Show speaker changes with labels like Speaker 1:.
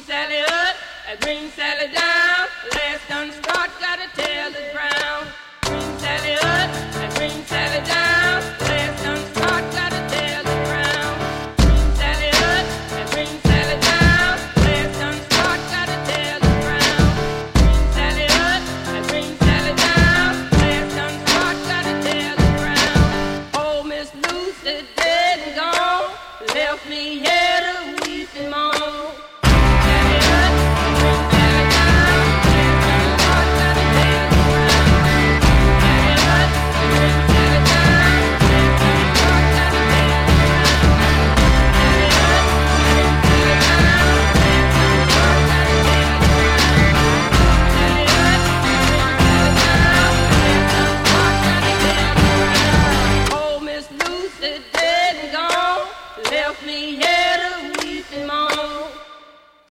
Speaker 1: Sally up, and Green Sally down. Last done start, gotta tell the ground. Green Sally up, and Green Sally down.